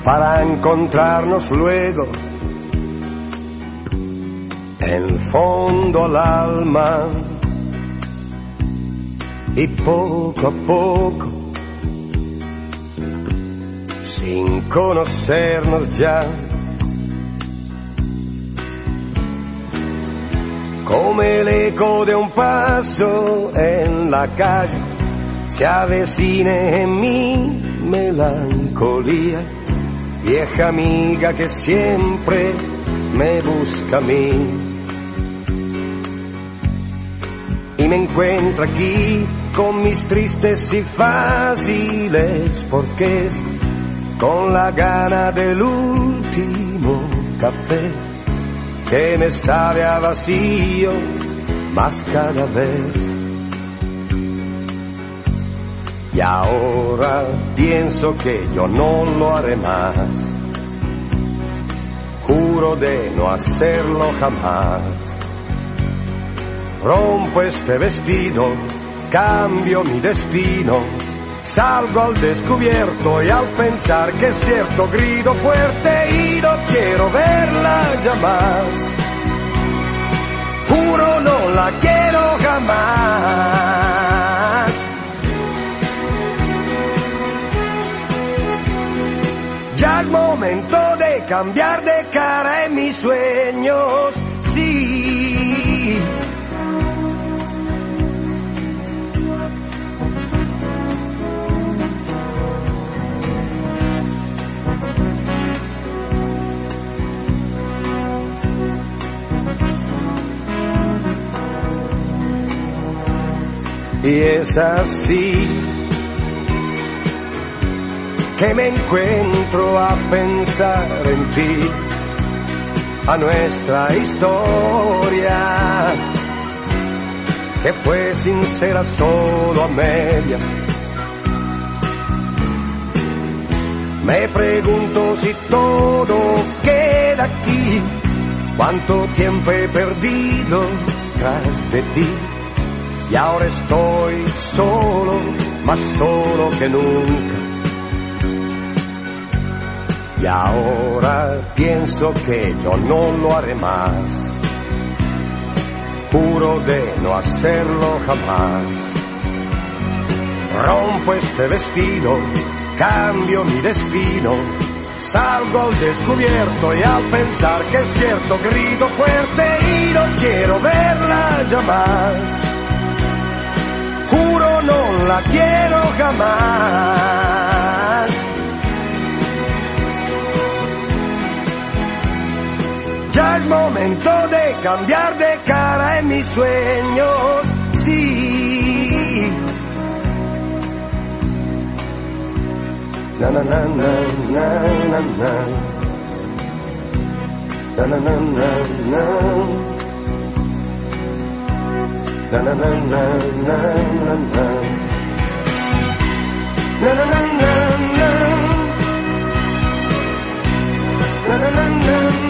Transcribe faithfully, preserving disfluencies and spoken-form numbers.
para encontrarnos luego en el fondo al alma, y poco a poco, sin conocernos ya, como el eco de un paso en la calle, se avecine en mi melancolía, vieja amiga que siempre me busca a mí. Y me encuentro aquí con mis tristes y fáciles porqués, con la gana del último café que me sabe a vacío más cada vez. Y ahora pienso que yo no lo haré más, juro de no hacerlo jamás. Rompo este vestido, cambio mi destino, salgo al descubierto y al pensar que es cierto grito fuerte y no quiero verla ya más. Juro no la quiero jamás. Ya es momento de cambiar de cara en mis sueños, sí. Y es así que me encuentro a pensar en ti, a nuestra historia, que fue sincera solo a medias. Me pregunto si todo queda aquí, cuánto tiempo he perdido tras de ti. Y ahora estoy solo, más solo que nunca. Y ahora pienso que yo no lo haré más, juro de no hacerlo jamás. Rompo este vestido, cambio mi destino, salgo al descubierto y al pensar que es cierto grito fuerte y no quiero verla ya más. Juro no la quiero jamás. Ya es momento de cambiar de cara en mis sueños, sí. Na na na na na na na. Na na na na na. Na na na na na na na. Na na na na na. Na na na na.